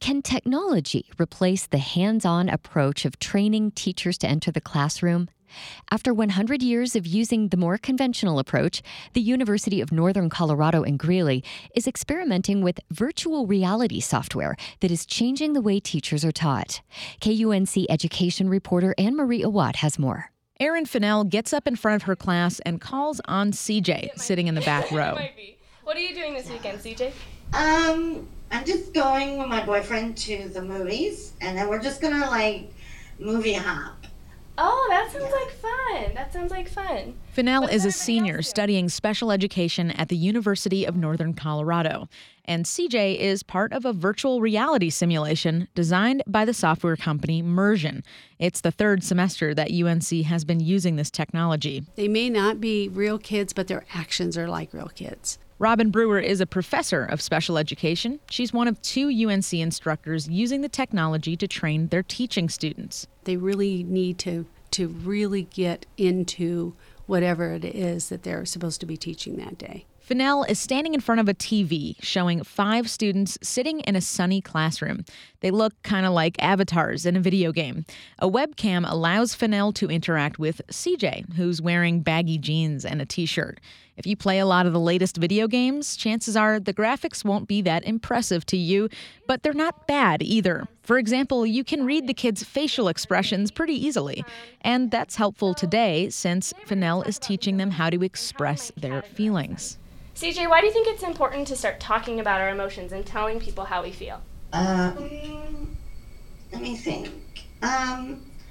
Can technology replace the hands-on approach of training teachers to enter the classroom? After 100 years of using the more conventional approach, the University of Northern Colorado in Greeley is experimenting with virtual reality software that is changing the way teachers are taught. KUNC education reporter Anne-Marie Awatt has more. Erin Fennell gets up in front of her class and calls on CJ, sitting in the back row. What are you doing this weekend, CJ? I'm just going with my boyfriend to the movies, and then we're just gonna movie hop. Oh, that sounds like fun. Fennell is a senior studying special education at the University of Northern Colorado. And CJ is part of a virtual reality simulation designed by the software company Mersion. It's the third semester that UNC has been using this technology. They may not be real kids, but their actions are like real kids. Robin Brewer is a professor of special education. She's one of 2 UNC instructors using the technology to train their teaching students. They really need to really get into whatever it is that they're supposed to be teaching that day. Fennell is standing in front of a TV showing 5 students sitting in a sunny classroom. They look kind of like avatars in a video game. A webcam allows Fennell to interact with CJ, who's wearing baggy jeans and a t-shirt. If you play a lot of the latest video games, chances are the graphics won't be that impressive to you, but they're not bad either. For example, you can read the kids' facial expressions pretty easily. And that's helpful today since Fennell is teaching them how to express their feelings. CJ, why do you think it's important to start talking about our emotions and telling people how we feel? Let me think. I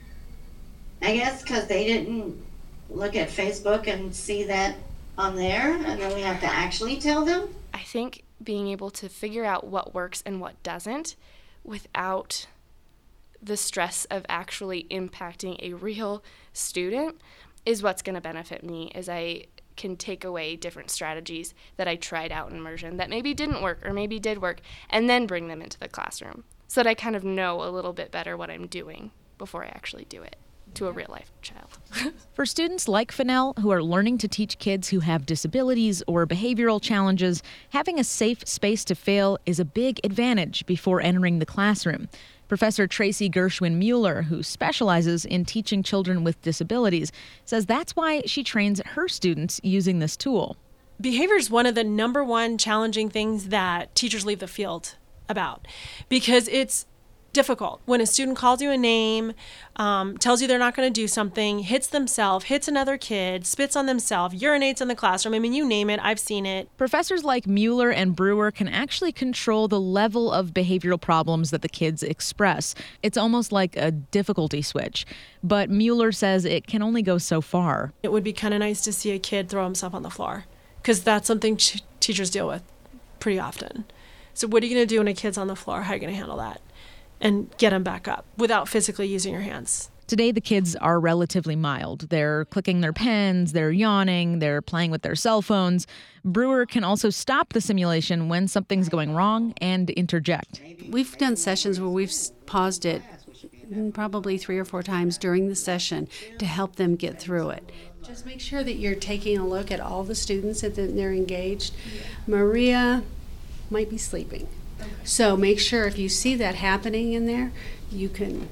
guess because they didn't look at Facebook and see that on there, and then we have to actually tell them. I think being able to figure out what works and what doesn't without the stress of actually impacting a real student is what's going to benefit me as I can take away different strategies that I tried out in immersion that maybe didn't work or maybe did work, and then bring them into the classroom so that I kind of know a little bit better what I'm doing before I actually do it to a real-life child. For students like Fennell who are learning to teach kids who have disabilities or behavioral challenges, having a safe space to fail is a big advantage before entering the classroom. Professor Tracy Gershwin Mueller, who specializes in teaching children with disabilities, says that's why she trains her students using this tool. Behavior is one of the number one challenging things that teachers leave the field about, because it's difficult. When a student calls you a name, tells you they're not going to do something, hits themselves, hits another kid, spits on themselves, urinates in the classroom. I mean, you name it, I've seen it. Professors like Mueller and Brewer can actually control the level of behavioral problems that the kids express. It's almost like a difficulty switch. But Mueller says it can only go so far. It would be kind of nice to see a kid throw himself on the floor, because that's something teachers deal with pretty often. So what are you going to do when a kid's on the floor? How are you going to handle that? And get them back up without physically using your hands. Today, the kids are relatively mild. They're clicking their pens, they're yawning, they're playing with their cell phones. Brewer can also stop the simulation when something's going wrong and interject. We've done sessions where we've paused it probably 3 or 4 times during the session to help them get through it. Just make sure that you're taking a look at all the students and that they're engaged. Maria might be sleeping. So make sure if you see that happening in there, you can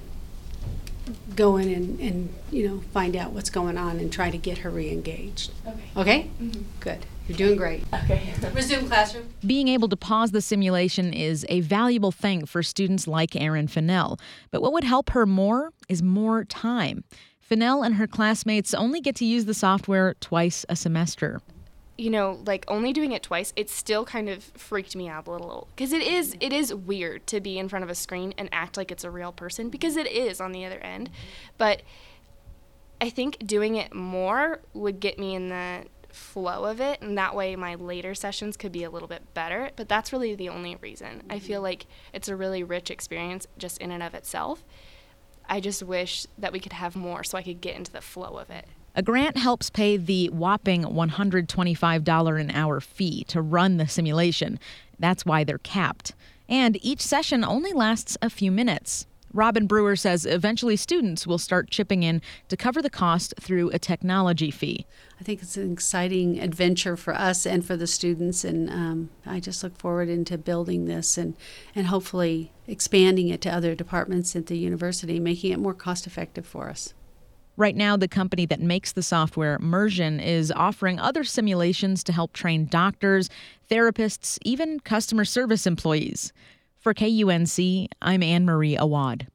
go in and find out what's going on and try to get her re-engaged. Okay? Mm-hmm. Good. You're doing great. Okay. Resume classroom. Being able to pause the simulation is a valuable thing for students like Erin Fennell. But what would help her more is more time. Fennell and her classmates only get to use the software twice a semester. Only doing it twice, it still kind of freaked me out a little. Because it is weird to be in front of a screen and act like it's a real person, because it is on the other end. But I think doing it more would get me in the flow of it, and that way my later sessions could be a little bit better. But that's really the only reason. I feel like it's a really rich experience just in and of itself. I just wish that we could have more so I could get into the flow of it. A grant helps pay the whopping $125 an hour fee to run the simulation. That's why they're capped. And each session only lasts a few minutes. Robin Brewer says eventually students will start chipping in to cover the cost through a technology fee. I think it's an exciting adventure for us and for the students, and I just look forward into building this and hopefully expanding it to other departments at the university, making it more cost-effective for us. Right now, the company that makes the software, Mersion, is offering other simulations to help train doctors, therapists, even customer service employees. For KUNC, I'm Anne Marie Awad.